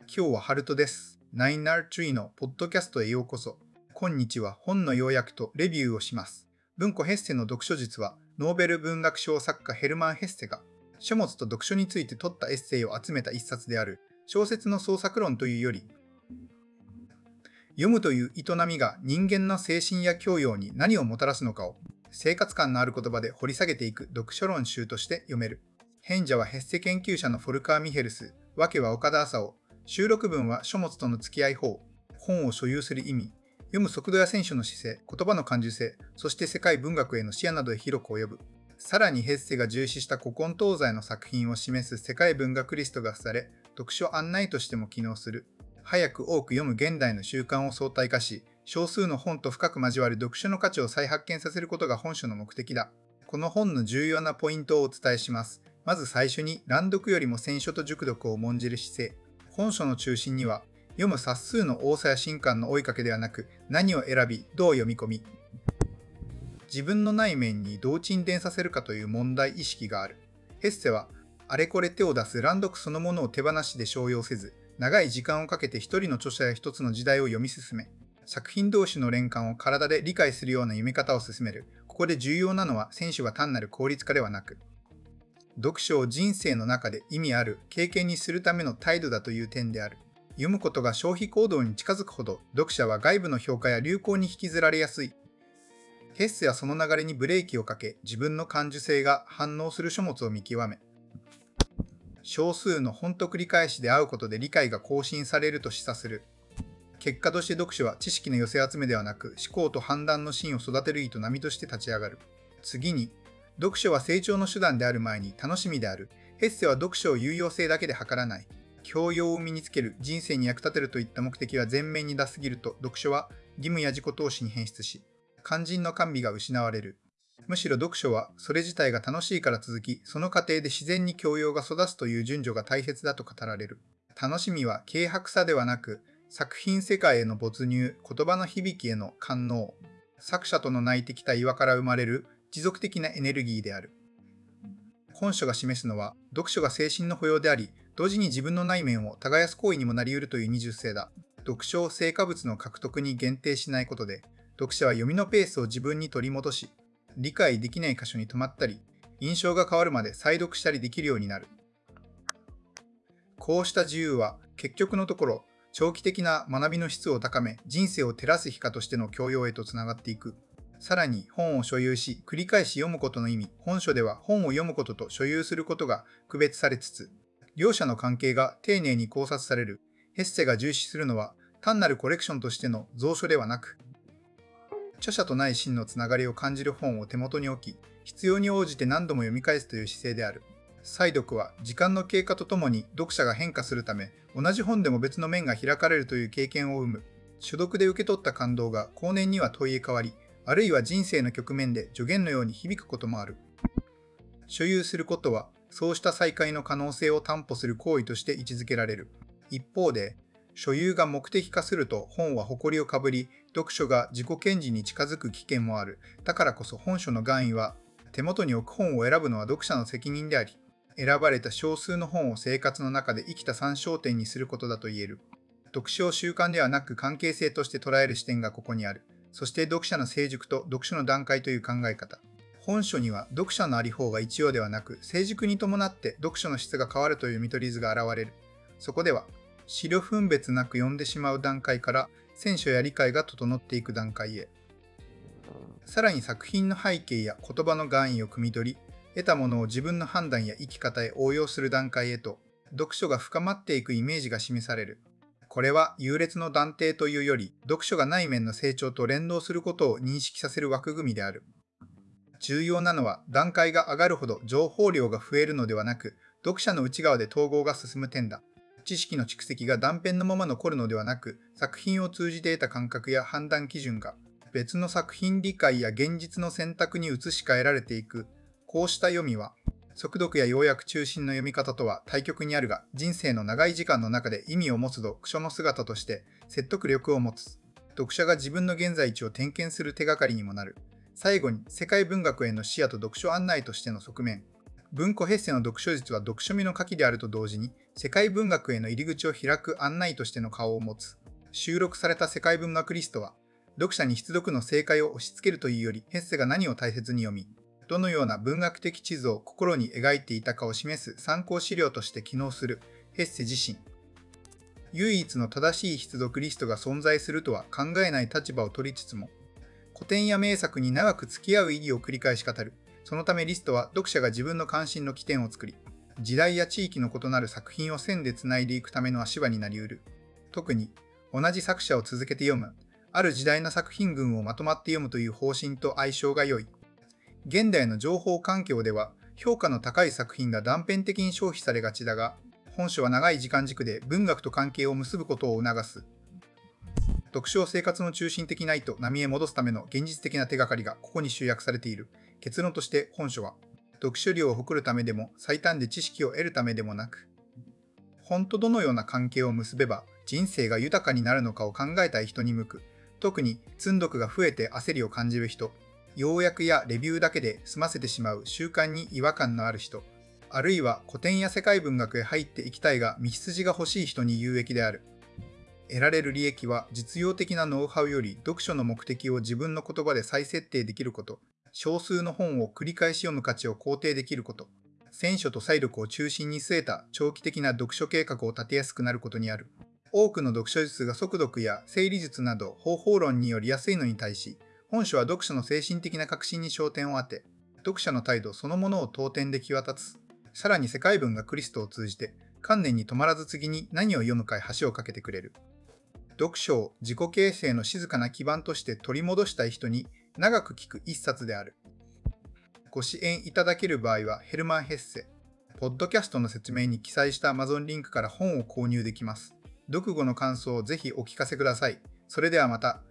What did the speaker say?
今日はハルトです。ナインナートリーのポッドキャストへようこそ。今日は本の要約とレビューをします。文庫ヘッセの読書術は、ノーベル文学賞作家ヘルマン・ヘッセが、書物と読書について取ったエッセイを集めた一冊である、小説の創作論というより、読むという営みが人間の精神や教養に何をもたらすのかを、生活感のある言葉で掘り下げていく読書論集として読める。編者はヘッセ研究者のフォルカー・ミヘルス、わけは岡田麻夫、収録文は書物との付き合い法、本を所有する意味、読む速度や選手の姿勢、言葉の感受性、そして世界文学への視野などへ広く及ぶ。さらにヘッセが重視した古今東西の作品を示す世界文学リストがされ、読書案内としても機能する。早く多く読む現代の習慣を相対化し、少数の本と深く交わる読書の価値を再発見させることが本書の目的だ。この本の重要なポイントをお伝えします。まず最初に、乱読よりも選書と熟読を重んじる姿勢。本書の中心には、読む冊数の多さや新刊の追いかけではなく、何を選び、どう読み込み、自分の内面にどう沈殿させるかという問題意識がある。ヘッセは、あれこれ手を出す乱読そのものを手放しで商用せず、長い時間をかけて一人の著者や一つの時代を読み進め、作品同士の連関を体で理解するような読み方を進める。ここで重要なのは選手が単なる効率化ではなく、読書を人生の中で意味ある経験にするための態度だという点である。読むことが消費行動に近づくほど、読者は外部の評価や流行に引きずられやすい。ヘッセはその流れにブレーキをかけ、自分の感受性が反応する書物を見極め、少数の本と繰り返しで会うことで理解が更新されると示唆する。結果として読書は知識の寄せ集めではなく、思考と判断の芯を育てる営みとして立ち上がる。次に、読書は成長の手段である前に楽しみである。ヘッセは読書を有用性だけで測らない。教養を身につける、人生に役立てるといった目的は前面に出すぎると、読書は義務や自己投資に変質し、肝心の甘美が失われる。むしろ読書はそれ自体が楽しいから続き、その過程で自然に教養が育つという順序が大切だと語られる。楽しみは軽薄さではなく、作品世界への没入、言葉の響きへの感能、作者との内的対話から生まれる持続的なエネルギーである。本書が示すのは、読書が精神の保養であり、同時に自分の内面を耕す行為にもなり得るという二重性だ。読書を成果物の獲得に限定しないことで、読者は読みのペースを自分に取り戻し、理解できない箇所に止まったり、印象が変わるまで再読したりできるようになる。こうした自由は、結局のところ、長期的な学びの質を高め、人生を照らす日課としての教養へとつながっていく。さらに本を所有し、繰り返し読むことの意味、本書では本を読むことと所有することが区別されつつ、両者の関係が丁寧に考察される。ヘッセが重視するのは、単なるコレクションとしての蔵書ではなく、著者とない真のつながりを感じる本を手元に置き、必要に応じて何度も読み返すという姿勢である。再読は時間の経過とともに読者が変化するため、同じ本でも別の面が開かれるという経験を生む。初読で受け取った感動が後年には問いへ変わり、あるいは人生の局面で助言のように響くこともある。所有することは、そうした再会の可能性を担保する行為として位置づけられる。一方で、所有が目的化すると本は誇りをかぶり、読書が自己顕示に近づく危険もある。だからこそ本書の願意は、手元に置く本を選ぶのは読者の責任であり、選ばれた少数の本を生活の中で生きた参照点にすることだと言える。読書を習慣ではなく関係性として捉える視点がここにある。そして読者の成熟と読書の段階という考え方。本書には読者のあり方が一様ではなく、成熟に伴って読書の質が変わるという見取り図が現れる。そこでは、資料分別なく読んでしまう段階から、選書や理解が整っていく段階へ。さらに作品の背景や言葉の含意を汲み取り、得たものを自分の判断や生き方へ応用する段階へと、読書が深まっていくイメージが示される。これは優劣の断定というより、読書が内面の成長と連動することを認識させる枠組みである。重要なのは、段階が上がるほど情報量が増えるのではなく、読者の内側で統合が進む点だ。知識の蓄積が断片のまま残るのではなく、作品を通じて得た感覚や判断基準が、別の作品理解や現実の選択に移し替えられていく。こうした読みは、速読や要約中心の読み方とは対極にあるが、人生の長い時間の中で意味を持つ読書の姿として説得力を持つ。読者が自分の現在地を点検する手がかりにもなる。最後に、世界文学への視野と読書案内としての側面。文庫ヘッセの読書術は読書味の書きであると同時に、 世界文学への入り口を開く案内としての顔を持つ。収録された世界文学リストは、読者に必読の正解を押し付けるというより、ヘッセが何を大切に読み、どのような文学的地図を心に描いていたかを示す参考資料として機能するヘッセ自身。唯一の正しい必読リストが存在するとは考えない立場を取りつつも、古典や名作に長く付き合う意義を繰り返し語る。そのためリストは読者が自分の関心の起点を作り、時代や地域の異なる作品を線でつないでいくための足場になり得る。特に、同じ作者を続けて読む、ある時代の作品群をまとまって読むという方針と相性が良い。現代の情報環境では、評価の高い作品が断片的に消費されがちだが、本書は長い時間軸で文学と関係を結ぶことを促す。読書を生活の中心的な意図、波へ戻すための現実的な手がかりがここに集約されている。結論として本書は、読書量を誇るためでも最短で知識を得るためでもなく、本とどのような関係を結べば人生が豊かになるのかを考えたい人に向く。特に積読が増えて焦りを感じる人、要約やレビューだけで済ませてしまう習慣に違和感のある人、あるいは古典や世界文学へ入っていきたいが道筋が欲しい人に有益である。得られる利益は実用的なノウハウより読書の目的を自分の言葉で再設定できること、少数の本を繰り返し読む価値を肯定できること、選書と再読を中心に据えた長期的な読書計画を立てやすくなることにある。多くの読書術が速読や整理術など方法論によりやすいのに対し、本書は読書の精神的な革新に焦点を当て、読者の態度そのものを当点で際立つ。さらに世界文学リストを通じて、観念に止まらず次に何を読むかへ橋を架けてくれる。読書を自己形成の静かな基盤として取り戻したい人に長く聞く一冊である。ご支援いただける場合はヘルマン・ヘッセ、ポッドキャストの説明に記載した Amazon リンクから本を購入できます。読後の感想をぜひお聞かせください。それではまた。